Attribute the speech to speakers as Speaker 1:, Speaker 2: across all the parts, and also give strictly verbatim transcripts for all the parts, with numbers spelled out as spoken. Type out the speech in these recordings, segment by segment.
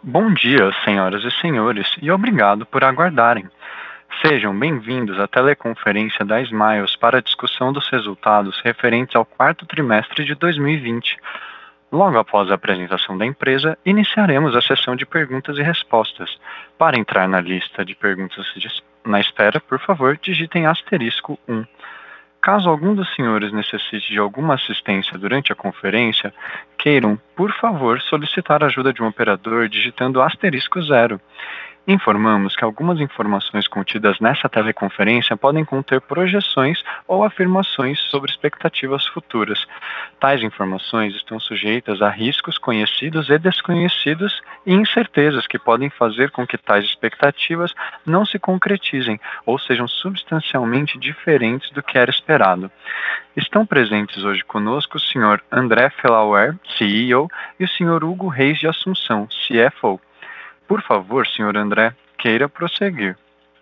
Speaker 1: Bom dia, senhoras e senhores, e obrigado por aguardarem. Sejam bem-vindos à teleconferência da Smiles para a discussão dos resultados referentes ao quarto trimestre de dois mil e vinte. Logo após a apresentação da empresa, iniciaremos a sessão de perguntas e respostas. Para entrar na lista de perguntas na espera, por favor, digitem asterisco um. Caso algum dos senhores necessite de alguma assistência durante a conferência, queiram, por favor, solicitar a ajuda de um operador digitando asterisco zero. Informamos que algumas informações contidas nessa teleconferência podem conter projeções ou afirmações sobre expectativas futuras. Tais informações estão sujeitas a riscos conhecidos e desconhecidos e incertezas que podem fazer com que tais expectativas não se concretizem ou sejam substancialmente diferentes do que era esperado. Estão presentes hoje conosco o senhor André Flauer, C E O, e o senhor Hugo Reis de Assunção, C F O. Por favor, senhor André, queira prosseguir.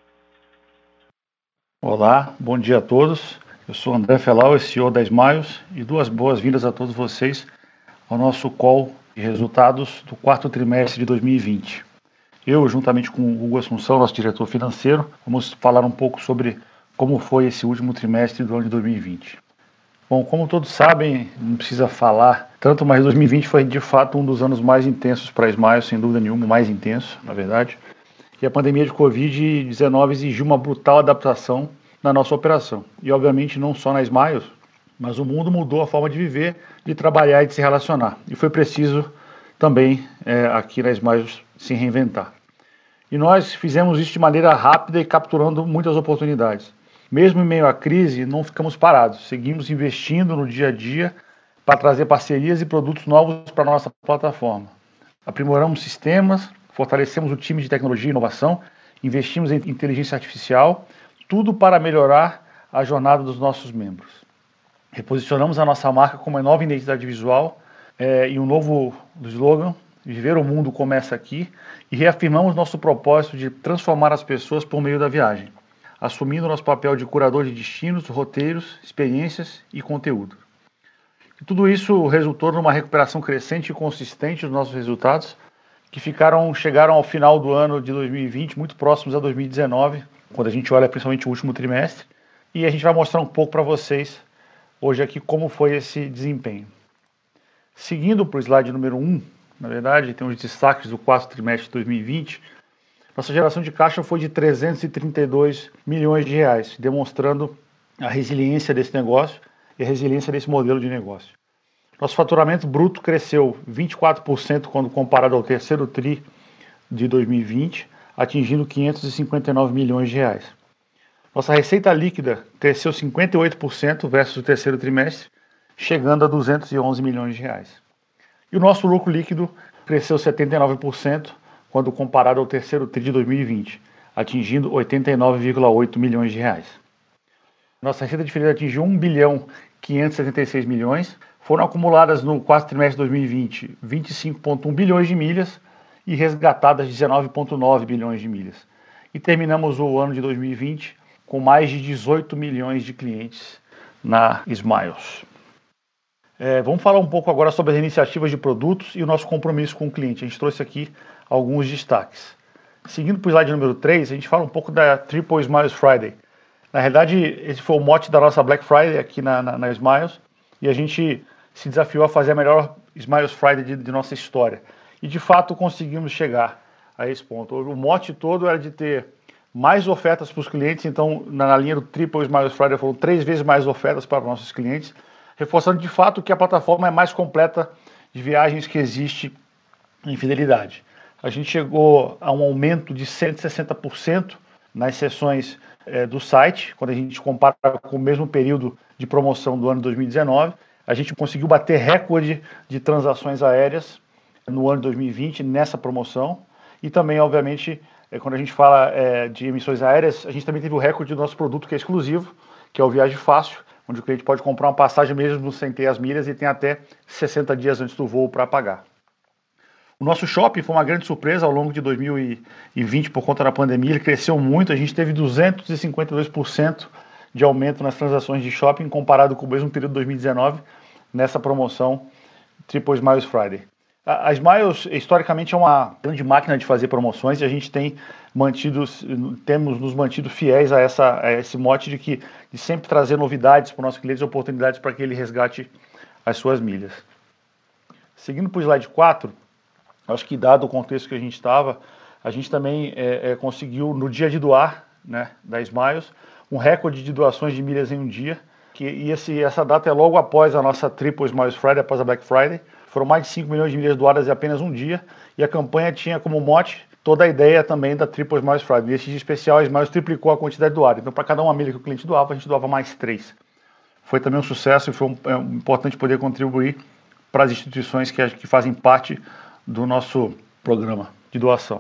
Speaker 2: Olá, bom dia a todos. Eu sou André Flauer, C E O da Smiles, e duas boas-vindas a todos vocês ao nosso call de resultados do quarto trimestre de dois mil e vinte. Eu, juntamente com o Hugo Assunção, nosso diretor financeiro, vamos falar um pouco sobre como foi esse último trimestre do ano de dois mil e vinte. Bom, como todos sabem, não precisa falar tanto, mas dois mil e vinte foi de fato um dos anos mais intensos para a Smiles, sem dúvida nenhuma, o mais intenso, na verdade. E a pandemia de covid dezenove exigiu uma brutal adaptação na nossa operação. E obviamente não só na Smiles, mas o mundo mudou a forma de viver, de trabalhar e de se relacionar. E foi preciso também é, aqui na Smiles se reinventar. E nós fizemos isso de maneira rápida e capturando muitas oportunidades. Mesmo em meio à crise, não ficamos parados, seguimos investindo no dia a dia para trazer parcerias e produtos novos para a nossa plataforma. Aprimoramos sistemas, fortalecemos o time de tecnologia e inovação, investimos em inteligência artificial, tudo para melhorar a jornada dos nossos membros. Reposicionamos a nossa marca com uma nova identidade visual é, e um novo slogan, Viver o Mundo Começa Aqui, e reafirmamos nosso propósito de transformar as pessoas por meio da viagem, assumindo nosso papel de curador de destinos, roteiros, experiências e conteúdo. E tudo isso resultou numa recuperação crescente e consistente dos nossos resultados, que ficaram, chegaram ao final do ano de dois mil e vinte, muito próximos a dois mil e dezenove, quando a gente olha principalmente o último trimestre, e a gente vai mostrar um pouco para vocês hoje aqui como foi esse desempenho. Seguindo para o slide número um, na verdade, tem os destaques do quarto trimestre de dois mil e vinte, nossa geração de caixa foi de trezentos e trinta e dois milhões de reais, demonstrando a resiliência desse negócio e a resiliência desse modelo de negócio. Nosso faturamento bruto cresceu vinte e quatro por cento quando comparado ao terceiro tri de dois mil e vinte, atingindo quinhentos e cinquenta e nove milhões de reais. Nossa receita líquida cresceu cinquenta e oito por cento versus o terceiro trimestre, chegando a duzentos e onze milhões de reais. E o nosso lucro líquido cresceu setenta e nove por cento quando comparado ao terceiro tri de dois mil e vinte, atingindo oitenta e nove vírgula oito milhões de reais. Nossa receita diferida atingiu um bilhão quinhentos e setenta e seis milhões, foram acumuladas no quarto trimestre de dois mil e vinte vinte e cinco vírgula um bilhões de milhas e resgatadas dezenove vírgula nove bilhões de milhas. E terminamos o ano de dois mil e vinte com mais de dezoito milhões de clientes na Smiles. É, vamos falar um pouco agora sobre as iniciativas de produtos e o nosso compromisso com o cliente. A gente trouxe aqui alguns destaques. Seguindo para o slide número três, a gente fala um pouco da Triple Smiles Friday. Na realidade, esse foi o mote da nossa Black Friday aqui na, na, na Smiles, e a gente se desafiou a fazer a melhor Smiles Friday de, de nossa história. E de fato conseguimos chegar a esse ponto. O mote todo era de ter mais ofertas para os clientes, então na, na linha do Triple Smiles Friday foram três vezes mais ofertas para nossos clientes, reforçando de fato que a plataforma é mais completa de viagens que existe em fidelidade. A gente chegou a um aumento de cento e sessenta por cento nas sessões é, do site, quando a gente compara com o mesmo período de promoção do ano dois mil e dezenove. A gente conseguiu bater recorde de transações aéreas no ano de dois mil e vinte nessa promoção. E também, obviamente, é, quando a gente fala é, de emissões aéreas, a gente também teve o recorde do nosso produto que é exclusivo, que é o Viagem Fácil, onde o cliente pode comprar uma passagem mesmo sem ter as milhas e tem até sessenta dias antes do voo para pagar. O nosso shopping foi uma grande surpresa ao longo de dois mil e vinte por conta da pandemia, ele cresceu muito, a gente teve duzentos e cinquenta e dois por cento de aumento nas transações de shopping comparado com o mesmo período de dois mil e dezenove nessa promoção Triple Smiles Friday. A Smiles, historicamente, é uma grande máquina de fazer promoções e a gente tem mantido, temos nos mantido fiéis a, essa, a esse mote de que de sempre trazer novidades para o nosso cliente, oportunidades para que ele resgate as suas milhas. Seguindo para o slide quatro, acho que dado o contexto que a gente estava, a gente também é, é, conseguiu, no dia de doar, né, da Smiles, um recorde de doações de milhas em um dia, que, e esse, essa data é logo após a nossa Triple Smiles Friday, após a Black Friday. Foram mais de cinco milhões de milhas doadas em apenas um dia, e a campanha tinha como mote toda a ideia também da Triple Smiles Friday. Nesse dia especial, a Smiles triplicou a quantidade doada. Então, para cada uma milha que o cliente doava, a gente doava mais três. Foi também um sucesso e foi um, é um, importante poder contribuir para as instituições que, que fazem parte do nosso programa de doação.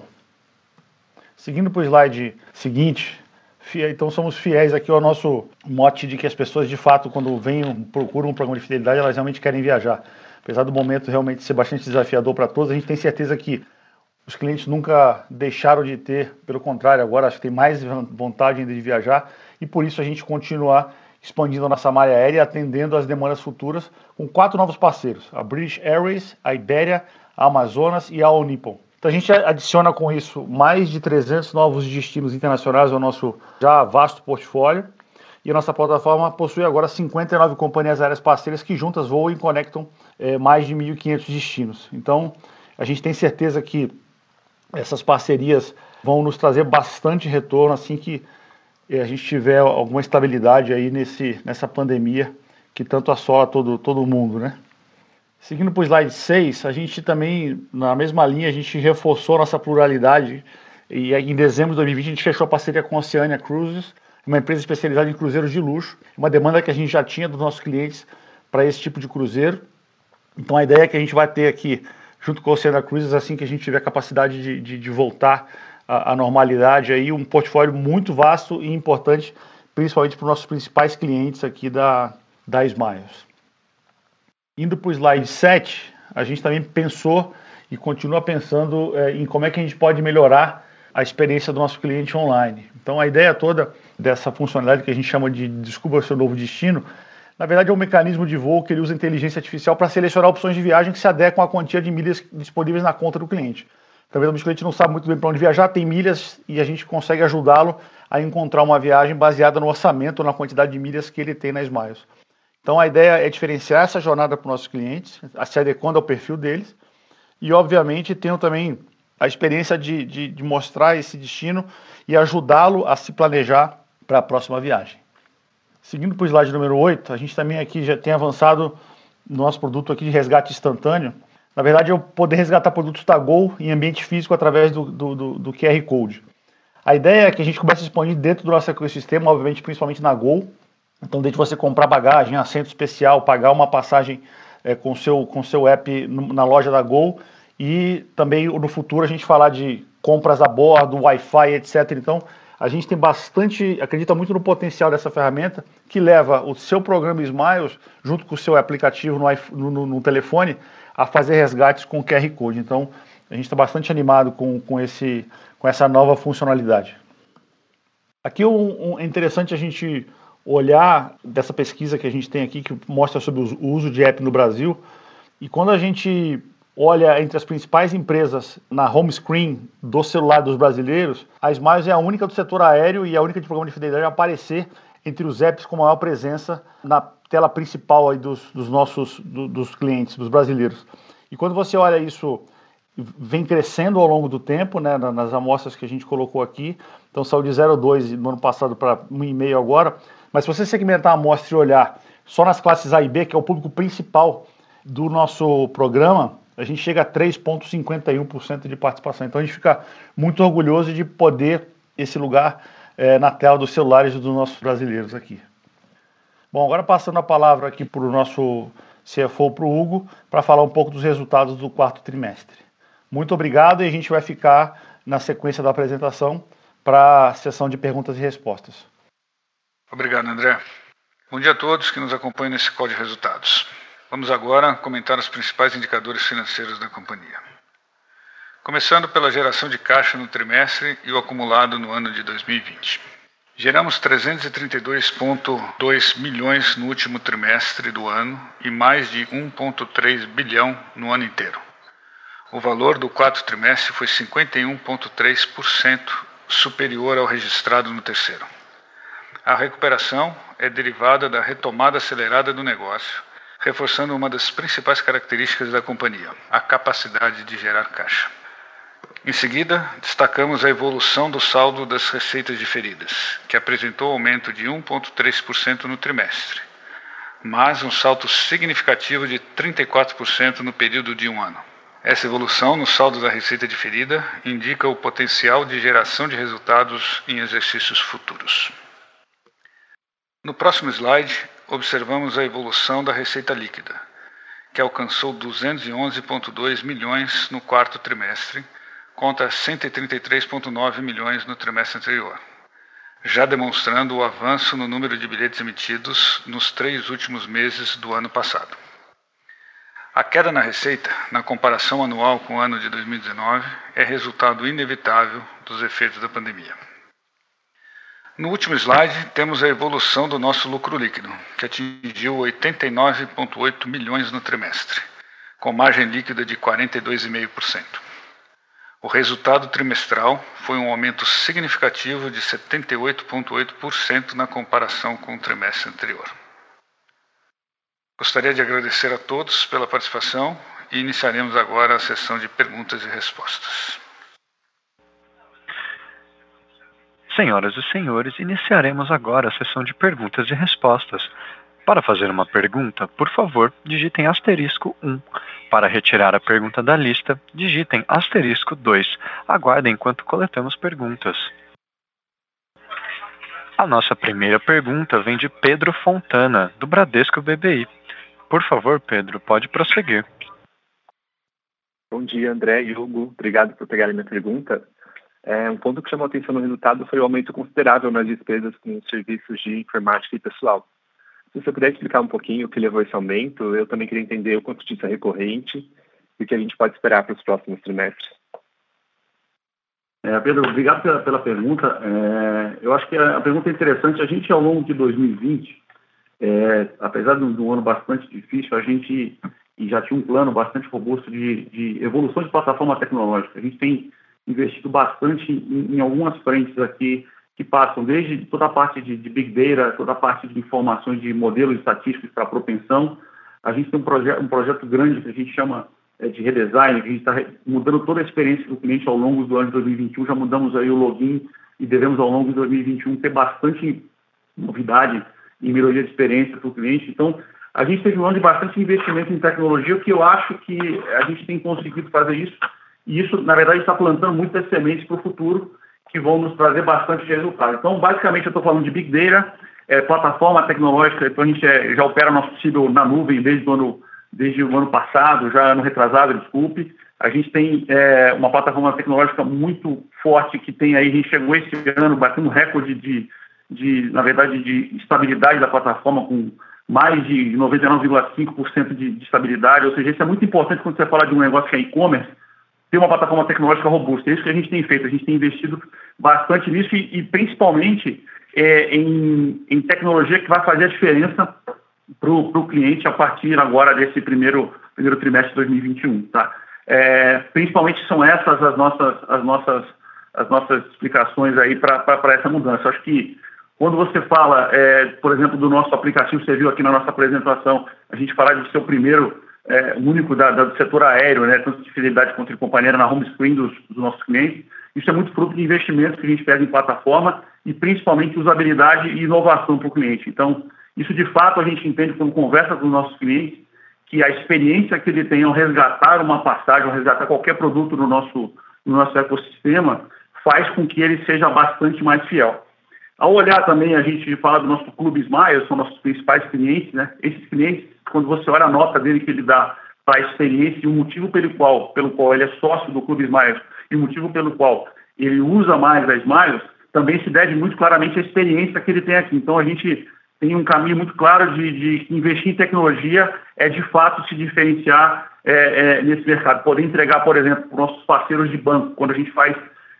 Speaker 2: Seguindo para o slide seguinte, então somos fiéis aqui ao nosso mote de que as pessoas, de fato, quando vêm, procuram um programa de fidelidade, elas realmente querem viajar. Apesar do momento realmente ser bastante desafiador para todos, a gente tem certeza que os clientes nunca deixaram de ter, pelo contrário, agora acho que tem mais vontade ainda de viajar, e por isso a gente continua expandindo a nossa malha aérea e atendendo às demandas futuras com quatro novos parceiros, a British Airways, a Iberia, a Amazonas e a All Nippon. Então a gente adiciona com isso mais de trezentos novos destinos internacionais ao nosso já vasto portfólio, e a nossa plataforma possui agora cinquenta e nove companhias aéreas parceiras que juntas voam e conectam é, mais de mil e quinhentos destinos. Então, a gente tem certeza que essas parcerias vão nos trazer bastante retorno assim que é, a gente tiver alguma estabilidade aí nesse, nessa pandemia que tanto assola todo, todo mundo, né? Seguindo para o slide seis, a gente também, na mesma linha, a gente reforçou a nossa pluralidade e em dezembro de dois mil e vinte a gente fechou a parceria com a Oceania Cruises, uma empresa especializada em cruzeiros de luxo, uma demanda que a gente já tinha dos nossos clientes para esse tipo de cruzeiro. Então a ideia é que a gente vai ter aqui, junto com a Oceania Cruises, assim que a gente tiver capacidade de, de, de voltar à, à normalidade, aí, um portfólio muito vasto e importante, principalmente para os nossos principais clientes aqui da, da Smiles. Indo para o slide sete, a gente também pensou e continua pensando é, em como é que a gente pode melhorar a experiência do nosso cliente online. Então a ideia toda dessa funcionalidade que a gente chama de Descubra seu novo destino, na verdade é um mecanismo de voo que ele usa inteligência artificial para selecionar opções de viagem que se adequam à quantia de milhas disponíveis na conta do cliente. Talvez o cliente não sabe muito bem para onde viajar, tem milhas e a gente consegue ajudá-lo a encontrar uma viagem baseada no orçamento ou na quantidade de milhas que ele tem na Smiles. Então a ideia é diferenciar essa jornada para os nossos clientes, se adequando ao perfil deles, e obviamente tendo também a experiência de, de, de mostrar esse destino e ajudá-lo a se planejar para a próxima viagem. Seguindo para o slide número oito, a gente também aqui já tem avançado no nosso produto aqui de resgate instantâneo. Na verdade, é o poder resgatar produtos da Gol em ambiente físico através do, do, do, do Q R Code. A ideia é que a gente comece a expandir dentro do nosso ecossistema, obviamente, principalmente na Gol. Então, desde você comprar bagagem, assento especial, pagar uma passagem é, com seu com seu app no, na loja da Gol, e também no futuro a gente falar de compras a bordo, Wi-Fi, etcétera. Então, a gente tem bastante, acredita muito no potencial dessa ferramenta, que leva o seu programa Smiles, junto com o seu aplicativo no, no, no telefone, a fazer resgates com Q R Code. Então, a gente está bastante animado com, com, esse, com essa nova funcionalidade. Aqui um, um, é interessante a gente olhar dessa pesquisa que a gente tem aqui, que mostra sobre o uso de app no Brasil, e quando a gente olha entre as principais empresas na home screen do celular dos brasileiros, a Smiles é a única do setor aéreo e a única de programa de fidelidade a aparecer entre os apps com maior presença na tela principal aí dos, dos nossos do, dos clientes, dos brasileiros. E quando você olha isso, vem crescendo ao longo do tempo, né, nas amostras que a gente colocou aqui, então saiu de zero vírgula dois no ano passado para um vírgula cinco agora, mas se você segmentar a amostra e olhar só nas classes A e B, que é o público principal do nosso programa, a gente chega a três vírgula cinquenta e um por cento de participação. Então a gente fica muito orgulhoso de poder esse lugar é, na tela dos celulares dos nossos brasileiros aqui. Bom, agora passando a palavra aqui para o nosso C F O, para o Hugo, para falar um pouco dos resultados do quarto trimestre. Muito obrigado e a gente vai ficar na sequência da apresentação para a sessão de perguntas e respostas.
Speaker 3: Obrigado, André. Bom dia a todos que nos acompanham nesse call de resultados. Vamos agora comentar os principais indicadores financeiros da companhia. Começando pela geração de caixa no trimestre e o acumulado no ano de dois mil e vinte. Geramos trezentos e trinta e dois vírgula dois milhões no último trimestre do ano e mais de um vírgula três bilhão no ano inteiro. O valor do quarto trimestre foi cinquenta e um vírgula três por cento superior ao registrado no terceiro. A recuperação é derivada da retomada acelerada do negócio, reforçando uma das principais características da companhia, a capacidade de gerar caixa. Em seguida, destacamos a evolução do saldo das receitas diferidas, que apresentou aumento de um vírgula três por cento no trimestre, mas um salto significativo de trinta e quatro por cento no período de um ano. Essa evolução no saldo da receita diferida indica o potencial de geração de resultados em exercícios futuros. No próximo slide, observamos a evolução da receita líquida, que alcançou duzentos e onze vírgula dois milhões no quarto trimestre, contra cento e trinta e três vírgula nove milhões no trimestre anterior, já demonstrando o avanço no número de bilhetes emitidos nos três últimos meses do ano passado. A queda na receita, na comparação anual com o ano de dois mil e dezenove, é resultado inevitável dos efeitos da pandemia. No último slide, temos a evolução do nosso lucro líquido, que atingiu oitenta e nove vírgula oito milhões no trimestre, com margem líquida de quarenta e dois vírgula cinco por cento. O resultado trimestral foi um aumento significativo de setenta e oito vírgula oito por cento na comparação com o trimestre anterior. Gostaria de agradecer a todos pela participação e iniciaremos agora a sessão de perguntas e respostas.
Speaker 1: Senhoras e senhores, iniciaremos agora a sessão de perguntas e respostas. Para fazer uma pergunta, por favor, digitem asterisco um. Para retirar a pergunta da lista, digitem asterisco dois. Aguardem enquanto coletamos perguntas. A nossa primeira pergunta vem de Pedro Fontana, do Bradesco B B I. Por favor, Pedro, pode prosseguir.
Speaker 4: Bom dia, André e Hugo. Obrigado por pegarem minha pergunta. É, um ponto que chamou a atenção no resultado foi o aumento considerável nas despesas com os serviços de informática e pessoal. Se você puder explicar um pouquinho o que levou a esse aumento, eu também queria entender o quanto disso é recorrente e o que a gente pode esperar para os próximos trimestres.
Speaker 2: É, Pedro, obrigado pela, pela pergunta. É, eu acho que a, a pergunta é interessante. A gente, ao longo de dois mil e vinte, é, apesar de um, de um ano bastante difícil, a gente e já tinha um plano bastante robusto de, de evolução de plataforma tecnológica. A gente tem investido bastante em, em algumas frentes aqui que passam desde toda a parte de, de Big Data, toda a parte de informações de modelos estatísticos para propensão. A gente tem um, proje um projeto grande que a gente chama é, de redesign, que a gente está mudando toda a experiência do cliente ao longo do ano de dois mil e vinte e um. Já mudamos aí o login e devemos ao longo de dois mil e vinte e um ter bastante novidade em melhoria de experiência para o cliente. Então, a gente teve um ano de bastante investimento em tecnologia, que eu acho que a gente tem conseguido fazer isso. E isso, na verdade, está plantando muitas sementes para o futuro, que vão nos trazer bastante resultado. Então, basicamente, eu estou falando de Big Data, é, plataforma tecnológica. Então, a gente é, já opera nosso possível na nuvem desde o ano, desde o ano passado, já ano retrasado, desculpe. A gente tem é, uma plataforma tecnológica muito forte, que tem aí, a gente chegou esse ano batendo recorde de, de, na verdade, de estabilidade da plataforma, com mais de noventa e nove vírgula cinco por cento de, de estabilidade. Ou seja, isso é muito importante quando você fala de um negócio que é e-commerce, ter uma plataforma tecnológica robusta. É isso que a gente tem feito. A gente tem investido bastante nisso e, e principalmente, é, em, em tecnologia que vai fazer a diferença para o cliente a partir agora desse primeiro, primeiro trimestre de dois mil e vinte e um. Tá? É, principalmente são essas as nossas, as nossas, as nossas explicações aí para essa mudança. Eu acho que quando você fala, é, por exemplo, do nosso aplicativo, você viu aqui na nossa apresentação, a gente falar de ser o primeiro É, único da, da, do setor aéreo, né, tanto de fidelidade quanto de companhia na home screen dos, dos nossos clientes. Isso é muito fruto de investimentos que a gente pega em plataforma e principalmente usabilidade e inovação para o cliente. Então, isso de fato a gente entende quando conversa com os nossos clientes, que a experiência que ele tem ao resgatar uma passagem, ao resgatar qualquer produto no nosso, no nosso ecossistema, faz com que ele seja bastante mais fiel. Ao olhar também, a gente fala do nosso Clube Smiles, são nossos principais clientes, né? Esses clientes, quando você olha a nota dele que ele dá para a experiência e o motivo pelo qual, pelo qual ele é sócio do Clube Smiles e o motivo pelo qual ele usa mais a Smiles, também se deve muito claramente à experiência que ele tem aqui. Então, a gente tem um caminho muito claro de, de investir em tecnologia, é de fato se diferenciar é, é, nesse mercado. Poder entregar, por exemplo, para os nossos parceiros de banco, quando a gente faz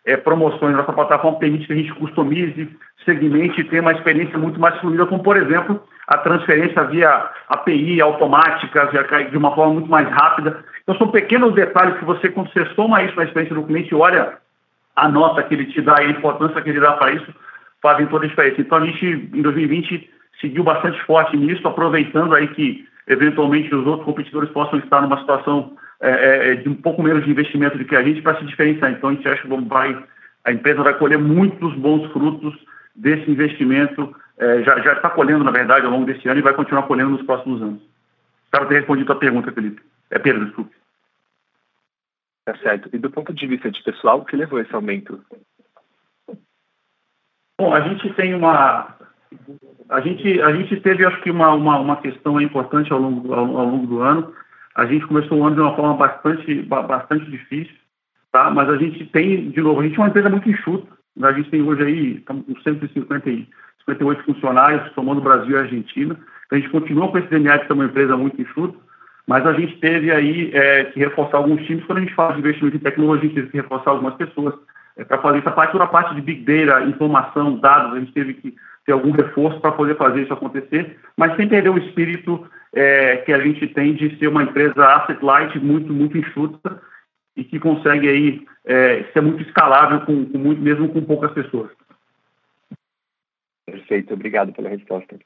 Speaker 2: é, promoções. Nossa plataforma permite que a gente customize, segmente e tenha uma experiência muito mais fluida, como, por exemplo, a transferência via A P I automática, de uma forma muito mais rápida. Então, são pequenos detalhes que você, quando você soma isso na experiência do cliente, olha a nota que ele te dá e a importância que ele dá para isso, fazem toda a diferença. Então, a gente, em dois mil e vinte, seguiu bastante forte nisso, aproveitando aí que, eventualmente, os outros competidores possam estar numa situação é, é, de um pouco menos de investimento do que a gente para se diferenciar. Então, a gente acha que vai, a empresa vai colher muitos bons frutos desse investimento, é, já, já está colhendo, na verdade, ao longo desse ano e vai continuar colhendo nos próximos anos. Espero ter respondido a pergunta, Felipe. É Pedro, desculpe.
Speaker 4: Tá certo. E do ponto de vista de pessoal, o que levou a esse aumento?
Speaker 2: Bom, a gente tem uma... A gente, a gente teve, acho que, uma, uma, uma questão importante ao longo, ao, ao longo do ano. A gente começou o ano de uma forma bastante, bastante difícil, tá? Mas a gente tem, de novo, a gente é uma empresa muito enxuta. A gente tem hoje aí com cento e cinquenta e oito funcionários, somando Brasil e Argentina. A gente continua com esse D N A de ser uma empresa muito enxuta, mas a gente teve aí é, que reforçar alguns times. Quando a gente fala de investimento em tecnologia, a gente teve que reforçar algumas pessoas é, para fazer essa parte, toda a parte de Big Data, informação, dados, a gente teve que ter algum reforço para poder fazer isso acontecer, mas sem perder o espírito é, que a gente tem de ser uma empresa asset light, muito, muito enxuta e que consegue aí é, ser muito escalável, com, com muito, mesmo com poucas pessoas.
Speaker 4: Perfeito, obrigado pela resposta.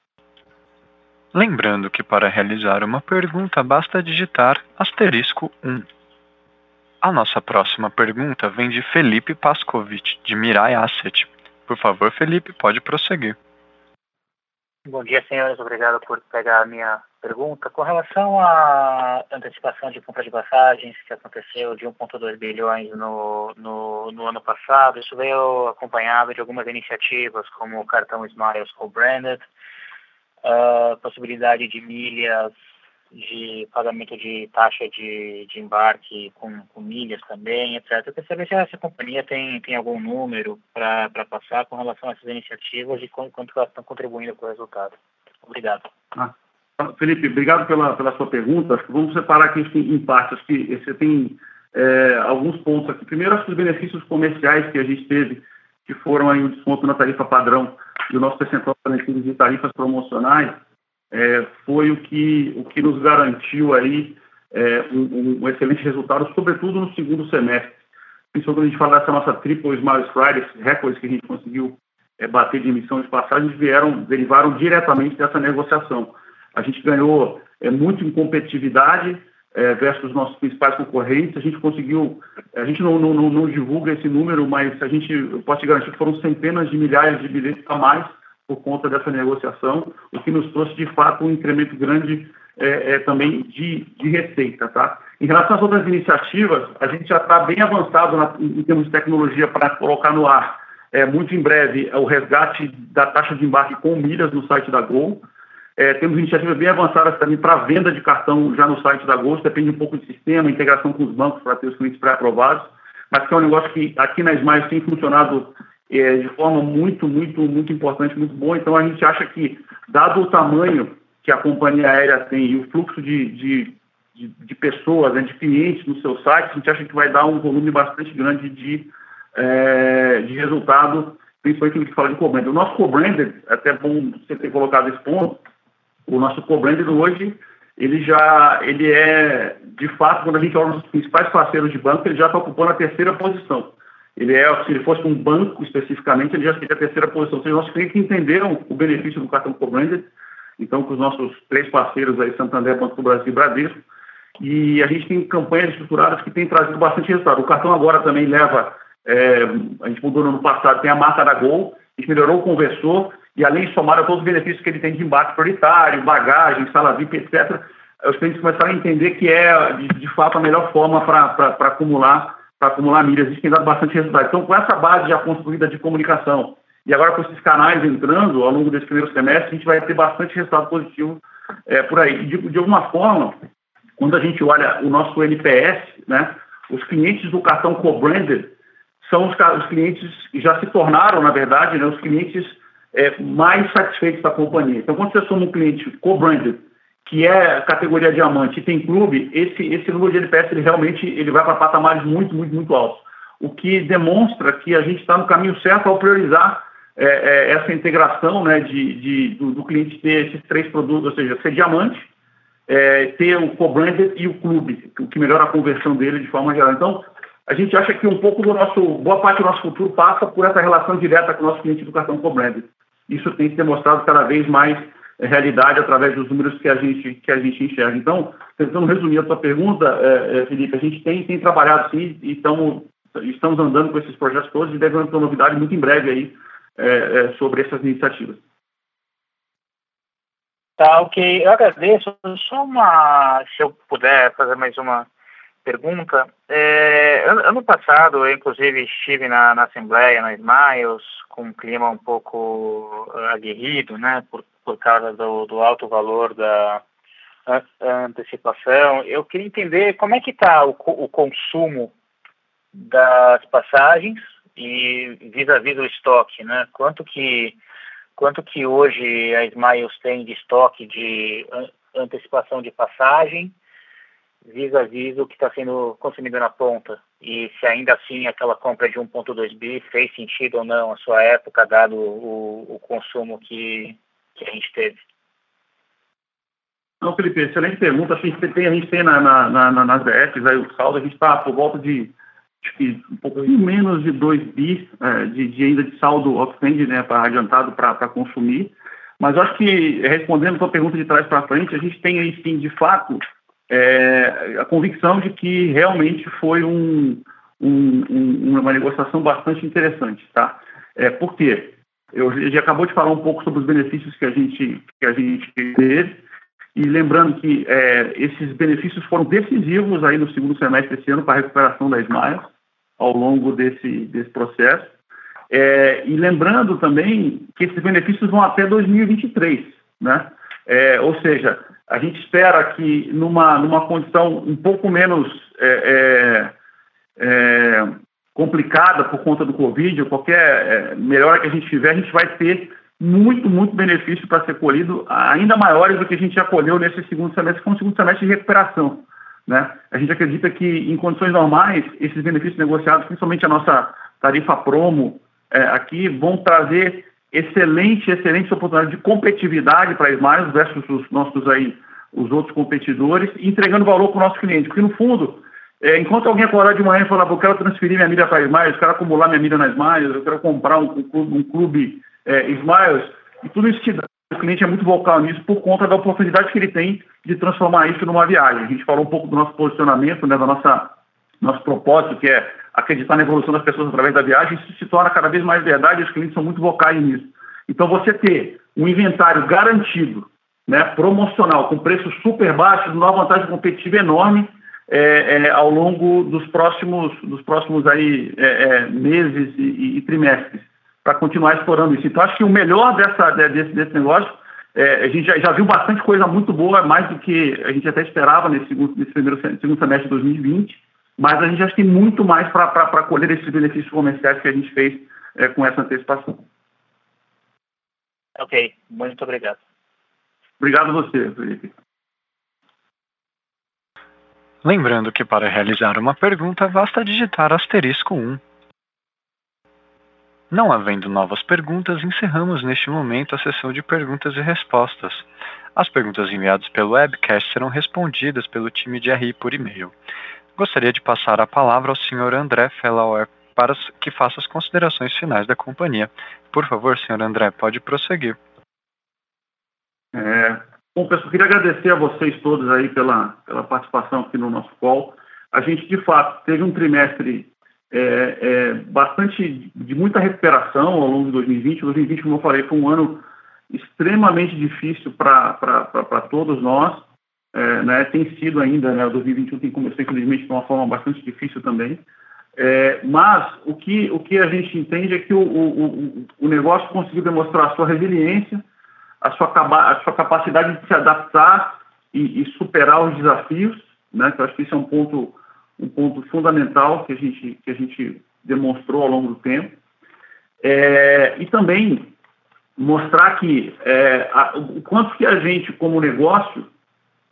Speaker 1: Lembrando que para realizar uma pergunta basta digitar asterisco um. A nossa próxima pergunta vem de Felipe Pascovitch, de Mirai Asset. Por favor, Felipe, pode prosseguir.
Speaker 5: Bom dia, senhores. Obrigado por pegar a minha pergunta. Com relação à antecipação de compra de passagens que aconteceu de um vírgula dois bilhões no, no, no ano passado, isso veio acompanhado de algumas iniciativas, como o cartão Smiles Co-Branded, a possibilidade de milhas, de pagamento de taxa de, de embarque com, com milhas também, etcétera. Eu queria saber se essa companhia tem, tem algum número para passar com relação a essas iniciativas e quanto, quanto elas estão contribuindo para o resultado. Obrigado.
Speaker 2: Ah, Felipe, obrigado pela, pela sua pergunta. Acho que vamos separar aqui em partes. Acho que você tem é, alguns pontos aqui. Primeiro, acho que os benefícios comerciais que a gente teve, que foram aí o desconto na tarifa padrão e o nosso percentual de tarifas promocionais, É, foi o que, o que nos garantiu aí é, um, um excelente resultado, sobretudo no segundo semestre. Principalmente quando a gente fala dessa nossa Triple Smiles Friday, recordes que a gente conseguiu é, bater de emissão de passagens, vieram, derivaram diretamente dessa negociação. A gente ganhou é, muito em competitividade é, versus os nossos principais concorrentes. A gente conseguiu, a gente não, não, não, não divulga esse número, mas a gente, eu posso te garantir que foram centenas de milhares de bilhetes a mais por conta dessa negociação, o que nos trouxe, de fato, um incremento grande é, é, também de, de receita. Tá? Em relação às outras iniciativas, a gente já está bem avançado na, em termos de tecnologia para colocar no ar, é, muito em breve, o resgate da taxa de embarque com milhas no site da Gol. É, temos iniciativas bem avançadas também para venda de cartão já no site da Gol. Isso depende um pouco do sistema, integração com os bancos para ter os clientes pré-aprovados, mas que é um negócio que aqui na Smiles tem funcionado É, de forma muito, muito, muito importante, muito boa. Então, a gente acha que, dado o tamanho que a companhia aérea tem e o fluxo de, de, de, de pessoas, né, de clientes no seu site, a gente acha que vai dar um volume bastante grande de, é, de resultado, principalmente no que fala de co-branded. O nosso co-branded, até bom você ter colocado esse ponto, o nosso co-branded hoje, ele já, ele é, de fato, quando a gente olha os principais parceiros de banco, ele já está ocupando a terceira posição. Ele é, se ele fosse um banco especificamente, ele já seria a terceira posição. Ou seja, nossos clientes entenderam o benefício do cartão co-branded, então, com os nossos três parceiros aí, Santander, Banco do Brasil e Bradesco, e a gente tem campanhas estruturadas que têm trazido bastante resultado. O cartão agora também leva, é, a gente mudou no ano passado, tem a marca da Gol, a gente melhorou o conversor, e além de somar a todos os benefícios que ele tem de embarque prioritário, bagagem, sala V I P, etcétera, os clientes começaram a entender que é, de, de fato, a melhor forma para acumular para acumular milhas. Isso tem dado bastante resultado. Então, com essa base já construída de comunicação e agora com esses canais entrando ao longo desse primeiro semestre, a gente vai ter bastante resultado positivo é, por aí. E de, de alguma forma, quando a gente olha o nosso N P S, né, os clientes do cartão co-branded são os, os clientes que já se tornaram, na verdade, né, os clientes é, mais satisfeitos da companhia. Então, quando você soma um cliente co-branded, que é categoria diamante e tem clube, esse, esse número de N P S, ele realmente ele vai para patamares muito, muito, muito altos. o que demonstra que a gente está no caminho certo ao priorizar é, é, essa integração, né, de, de, do, do cliente ter esses três produtos, ou seja, ser diamante, é, ter o co-branded e o clube, o que melhora a conversão dele de forma geral. Então, a gente acha que um pouco do nosso, boa parte do nosso futuro passa por essa relação direta com o nosso cliente do cartão co-branded. Isso tem se demonstrado cada vez mais é, realidade através dos números que a gente, que a gente enxerga. Então, tentando resumir a sua pergunta, é, é, Felipe, a gente tem, tem trabalhado sim e estamos, estamos andando com esses projetos todos e devemos ter uma novidade muito em breve aí é, é, sobre essas iniciativas.
Speaker 5: Tá, ok. Eu agradeço. Só uma, se eu puder fazer mais uma pergunta. É, ano passado, eu inclusive estive na, na Assembleia, na Smiles, com um clima um pouco uh, aguerrido, né, por, por causa do, do alto valor da a, a antecipação. Eu queria entender como é que está o, o consumo das passagens e vis-à-vis do estoque, né? Quanto que Quanto que hoje a Smiles tem de estoque de antecipação de passagem vis-à-vis o que está sendo consumido na ponta? E se ainda assim aquela compra de um ponto dois bi fez sentido ou não à sua época, dado o, o consumo que, que a gente teve?
Speaker 2: Não, Felipe, excelente pergunta. A gente tem, a gente tem na, na, na, nas B Fs aí o saldo, a gente está por volta de acho que um pouquinho menos de dois bi é, de, de ainda de saldo outstanding, né, para adiantado para consumir. Mas eu acho que, respondendo a sua pergunta de trás para frente, a gente tem aí sim, de fato, é, a convicção de que realmente foi um, um, um, uma negociação bastante interessante, tá? É, por quê? Eu já acabou de falar um pouco sobre os benefícios que a gente, que a gente teve, e lembrando que é, esses benefícios foram decisivos aí no segundo semestre desse ano para a recuperação da Smiles ao longo desse, desse processo. É, e lembrando também que esses benefícios vão até dois mil e vinte e três, né? É, ou seja, a gente espera que numa, numa condição um pouco menos é, é, é, complicada por conta do Covid, ou qualquer é, melhora que a gente tiver, a gente vai ter muito, muito benefício para ser colhido, ainda maiores do que a gente já colheu nesse segundo semestre, que é um segundo semestre de recuperação, né? A gente acredita que, em condições normais, esses benefícios negociados, principalmente a nossa tarifa promo é, aqui, vão trazer excelente, excelente oportunidade de competitividade para a Smiles versus os nossos aí, os outros competidores, entregando valor para o nosso cliente. Porque, no fundo, é, enquanto alguém acordar de manhã e falar, eu quero transferir minha milha para a Smiles, eu quero acumular minha milha na Smiles, eu quero comprar um, um clube, um clube é, Smiles, e tudo isso que dá. O cliente é muito vocal nisso por conta da oportunidade que ele tem de transformar isso numa viagem. A gente falou um pouco do nosso posicionamento, né, da nossa nosso propósito, que é acreditar na evolução das pessoas através da viagem. Isso se torna cada vez mais verdade e os clientes são muito vocais nisso. Então, você ter um inventário garantido, né, promocional, com preço super baixo, uma vantagem competitiva enorme é, é, ao longo dos próximos, dos próximos aí, é, é, meses e, e trimestres, para continuar explorando isso. Então, acho que o melhor dessa, desse, desse negócio, é, a gente já, já viu bastante coisa muito boa, mais do que a gente até esperava nesse, segundo, nesse primeiro segundo semestre de dois mil e vinte, mas a gente acha que tem muito mais para colher esses benefícios comerciais que a gente fez é, com essa antecipação.
Speaker 5: Ok, muito obrigado.
Speaker 2: Obrigado a você, Felipe.
Speaker 1: Lembrando que para realizar uma pergunta, basta digitar asterisco um. Não havendo novas perguntas, encerramos neste momento a sessão de perguntas e respostas. As perguntas enviadas pelo webcast serão respondidas pelo time de R I por e-mail. Gostaria de passar a palavra ao senhor André Fellauer para que faça as considerações finais da companhia. Por favor, senhor André, pode prosseguir.
Speaker 2: É, bom, pessoal, queria agradecer a vocês todos aí pela, pela participação aqui no nosso call. A gente, de fato, teve um trimestre é, é, bastante de muita recuperação ao longo de dois mil e vinte. dois mil e vinte, como eu falei, foi um ano extremamente difícil para todos nós. É, né, tem sido ainda, né, o dois mil e vinte e um tem começado, infelizmente, de uma forma bastante difícil também. É, mas o que, o que a gente entende é que o, o, o negócio conseguiu demonstrar a sua resiliência, a sua, a sua capacidade de se adaptar e, e superar os desafios, né, que eu acho que isso é um ponto, um ponto fundamental que a gente, que a gente demonstrou ao longo do tempo. É, e também mostrar que é, a, o quanto que a gente, como negócio,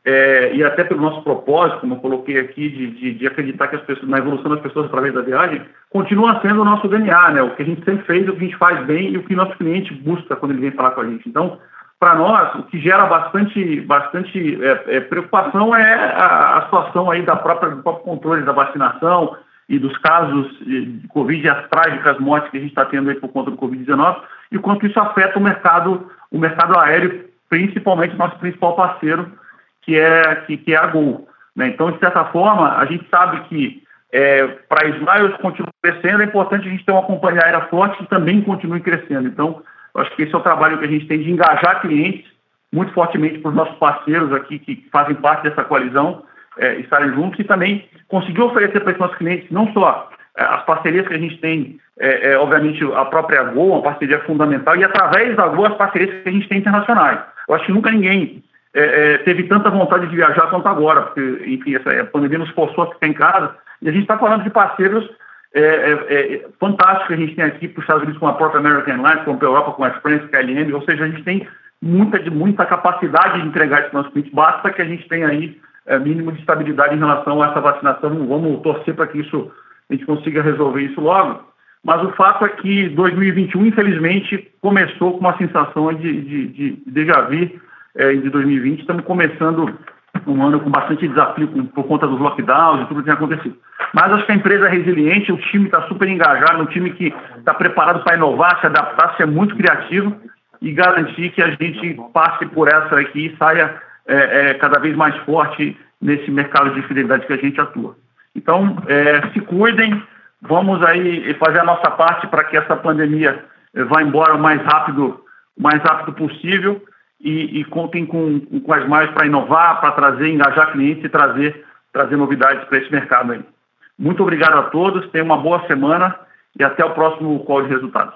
Speaker 2: é, e até pelo nosso propósito, como eu coloquei aqui, de, de, de acreditar que as pessoas, na evolução das pessoas através da viagem, continua sendo o nosso D N A, né? O que a gente sempre fez, o que a gente faz bem e o que o nosso cliente busca quando ele vem falar com a gente. Então, para nós, o que gera bastante, bastante é, é, preocupação é a, a situação aí da própria, do próprio controle da vacinação e dos casos de Covid e as trágicas mortes que a gente está tendo aí por conta do Covid dezenove e o quanto isso afeta o mercado, o mercado aéreo, principalmente o nosso principal parceiro, que é, que, que é a Gol, né? Então, de certa forma, a gente sabe que é, para a Smiles continuar crescendo, é importante a gente ter uma companhia aérea forte que também continue crescendo. Então, eu acho que esse é o trabalho que a gente tem de engajar clientes muito fortemente para os nossos parceiros aqui que fazem parte dessa coalizão é, estarem juntos e também conseguir oferecer para esses nossos clientes não só é, as parcerias que a gente tem, é, é, obviamente a própria Gol, uma parceria fundamental, e através da Gol as parcerias que a gente tem internacionais. Eu acho que nunca ninguém é, é, teve tanta vontade de viajar quanto agora, porque, enfim, essa a pandemia nos forçou a ficar em casa, e a gente está falando de parceiros É, é, é fantástico que a gente tem aqui para os Estados Unidos com a própria American Airlines, com a Europa, com a France, com a L M, ou seja, a gente tem muita, muita capacidade de entregar isso para os nossos clientes, basta que a gente tenha aí é, mínimo de estabilidade em relação a essa vacinação, vamos torcer para que isso, a gente consiga resolver isso logo, mas o fato é que dois mil e vinte e um, infelizmente, começou com uma sensação de, de, de déjà vu é, de dois mil e vinte, estamos começando um ano com bastante desafio por conta dos lockdowns e tudo que tem acontecido. Mas acho que a empresa é resiliente, o time está super engajado, um time que está preparado para inovar, se adaptar, ser muito criativo e garantir que a gente passe por essa aqui e saia é, é, cada vez mais forte nesse mercado de fidelidade que a gente atua. Então, é, se cuidem, vamos aí fazer a nossa parte para que essa pandemia vá embora o mais rápido, o mais rápido possível. E, e contem com, com as mais para inovar, para trazer, engajar clientes e trazer, trazer novidades para esse mercado aí. Muito obrigado a todos, tenham uma boa semana e até o próximo call de resultados.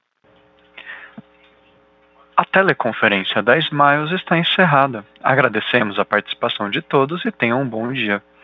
Speaker 1: A teleconferência da Smiles está encerrada. Agradecemos a participação de todos e tenham um bom dia.